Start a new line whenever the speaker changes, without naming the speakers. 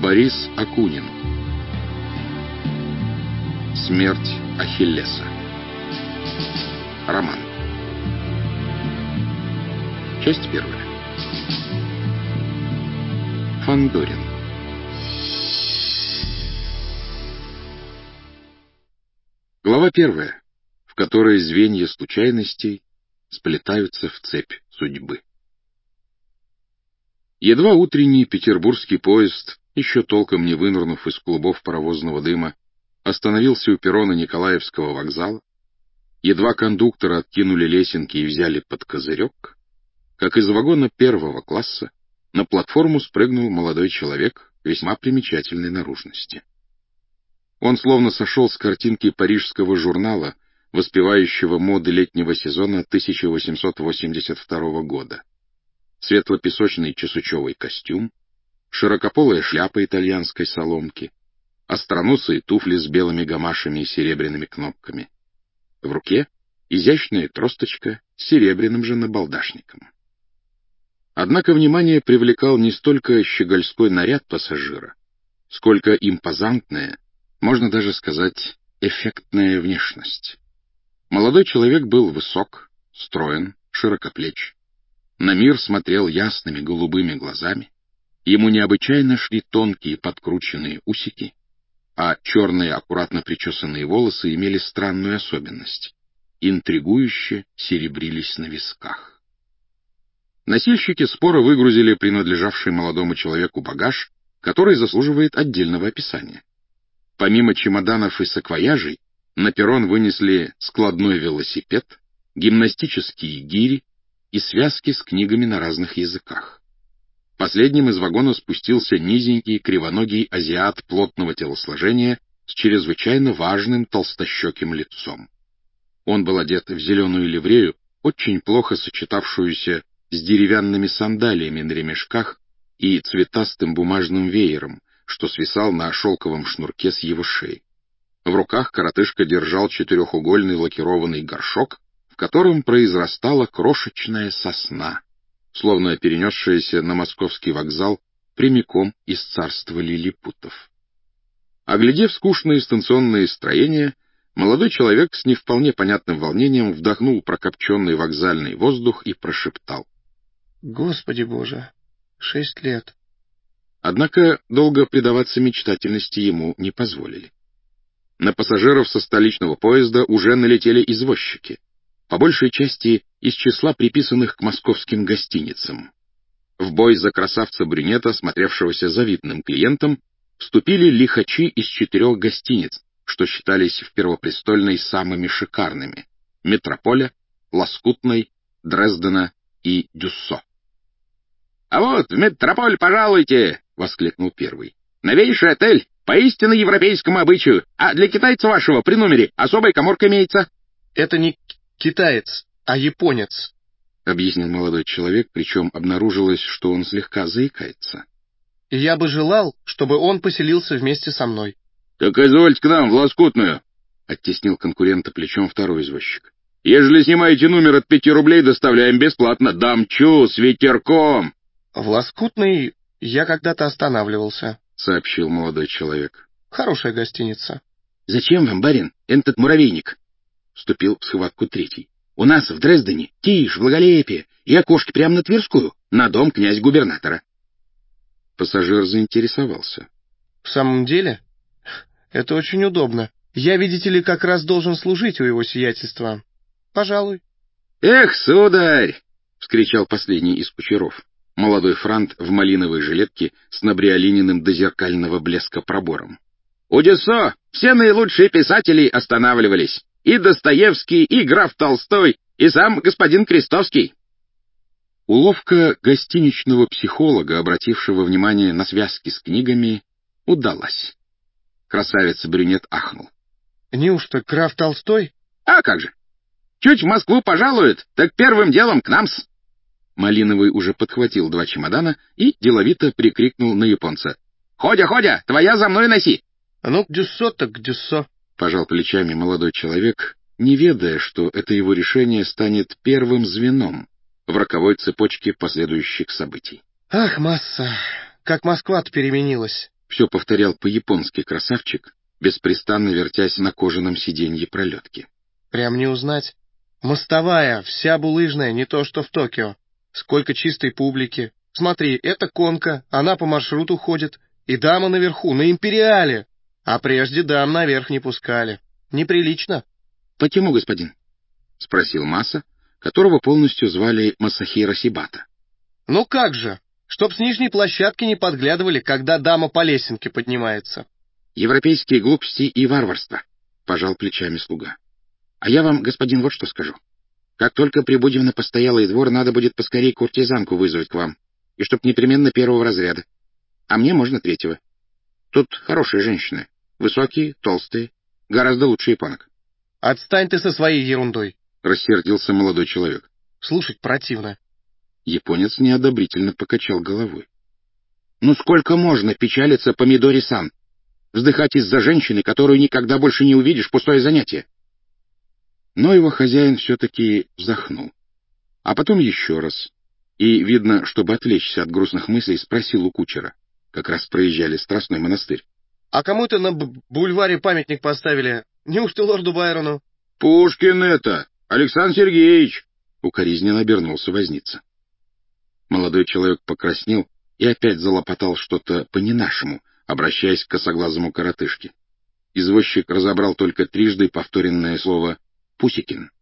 Борис Акунин. Смерть Ахиллеса. Роман. Часть первая. Фандорин. Глава первая, в которой звенья случайностей сплетаются в цепь судьбы. Едва утренний петербургский поезд, еще толком не вынырнув из клубов паровозного дыма, остановился у перрона Николаевского вокзала, едва кондуктора откинули лесенки и взяли под козырек, как из вагона первого класса на платформу спрыгнул молодой человек весьма примечательной наружности. Он словно сошел с картинки парижского журнала, воспевающего моды летнего сезона 1882 года. Светло-песочный чесучевый костюм, широкополая шляпа итальянской соломки, остроносые туфли с белыми гамашами и серебряными кнопками. В руке изящная тросточка с серебряным же набалдашником. Однако внимание привлекал не столько щегольской наряд пассажира, сколько импозантная, можно даже сказать, эффектная внешность. Молодой человек был высок, строен, широкоплеч. На мир смотрел ясными голубыми глазами, ему необычайно шли тонкие подкрученные усики, а черные аккуратно причесанные волосы имели странную особенность — интригующе серебрились на висках. Носильщики споро выгрузили принадлежавший молодому человеку багаж, который заслуживает отдельного описания. Помимо чемоданов и саквояжей, на перрон вынесли складной велосипед, гимнастические гири и связки с книгами на разных языках. Последним из вагона спустился низенький, кривоногий азиат плотного телосложения с чрезвычайно важным толстощеким лицом. Он был одет в зеленую ливрею, очень плохо сочетавшуюся с деревянными сандалиями на ремешках и цветастым бумажным веером, что свисал на шелковом шнурке с его шеи. В руках коротышка держал четырехугольный лакированный горшок, в котором произрастала крошечная сосна, словно перенесшаяся на московский вокзал прямиком из царства лилипутов. Оглядев скучные станционные строения, молодой человек с не вполне понятным волнением вдохнул прокопченный вокзальный воздух и прошептал:
«Господи Боже, 6 лет!»
Однако долго предаваться мечтательности ему не позволили. На пассажиров со столичного поезда уже налетели извозчики, по большей части из числа приписанных к московским гостиницам. В бой за красавца-брюнета, смотревшегося завидным клиентом, вступили лихачи из 4 гостиниц, что считались в Первопрестольной самыми шикарными — Метрополя, Лоскутной, Дрездена и Дюссо. — А вот в Метрополь пожалуйте! — воскликнул первый. — Новейший отель, поистине европейскому обычаю, а для китайца вашего при номере особая каморка имеется.
— Это не китаец, а японец,
— объяснил молодой человек, причем обнаружилось, что он слегка заикается.
— И я бы желал, чтобы он поселился вместе со мной.
— Так извольте к нам в Лоскутную, — оттеснил конкурента плечом второй извозчик. — Ежели снимаете номер от 5 рублей, доставляем бесплатно. Дамчу с ветерком.
— В Лоскутной я когда-то останавливался,
— сообщил молодой человек.
— Хорошая гостиница.
— Зачем вам, барин, этот муравейник? — вступил в схватку третий. — У нас в Дрездене тишь, благолепие и окошки прямо на Тверскую, на дом князь-губернатора. Пассажир заинтересовался.
— В самом деле? Это очень удобно. Я, видите ли, как раз должен служить у его сиятельства. Пожалуй.
— Эх, сударь! — вскричал последний из кучеров. Молодой франт в малиновой жилетке с набриолининым до зеркального блеска пробором. — У Дюссо все наилучшие писатели останавливались. И Достоевский, и граф Толстой, и сам господин Крестовский. Уловка гостиничного психолога, обратившего внимание на связки с книгами, удалась. Красавец-брюнет ахнул.
— Неужто граф Толстой?
— А как же! Чуть в Москву пожалуют, так первым делом к нам-с. Малиновый уже подхватил 2 чемодана и деловито прикрикнул на японца: — Ходя, Ходя, твоя за мной носи!
— Ну, к Дюссо так к Дюссо.
— пожал плечами молодой человек, не ведая, что это его решение станет первым звеном в роковой цепочке последующих событий.
— Ах, масса, как Москва-то переменилась!
все повторял по-японски красавчик, беспрестанно вертясь на кожаном сиденье пролетки.
Прям не узнать. Мостовая, вся булыжная, не то что в Токио. Сколько чистой публики. Смотри, это конка, она по маршруту ходит, и дама наверху, на империале. А прежде дам наверх не пускали. Неприлично.
— Почему, господин? — спросил Маса, которого полностью звали Масахиро Сибата.
— Ну как же, чтоб с нижней площадки не подглядывали, когда дама по лесенке поднимается.
— Европейские глупости и варварство, — пожал плечами слуга. — А я вам, господин, вот что скажу. Как только прибудем на постоялый двор, надо будет поскорей куртизанку вызвать к вам, и чтоб непременно первого разряда. А мне можно третьего. Тут хорошие женщины, высокие, толстые, гораздо лучше японок.
— Отстань ты со своей ерундой,
— рассердился молодой человек.
— слушать противно.
Японец неодобрительно покачал головой. — Ну сколько можно печалиться по Мидори-сан? Вздыхать из-за женщины, которую никогда больше не увидишь, пустое занятие. Но его хозяин все-таки вздохнул. А потом еще раз. И, видно, чтобы отвлечься от грустных мыслей, спросил у кучера. Как раз проезжали Страстной монастырь.
— А кому это на бульваре памятник поставили? Неужто лорду Байрону?
— Пушкин это! Александр Сергеевич! — укоризненно обернулся возница. Молодой человек покраснел и опять залопотал что-то по-не-нашему, обращаясь к косоглазому коротышке. Извозчик разобрал только трижды повторенное слово «Пусикин».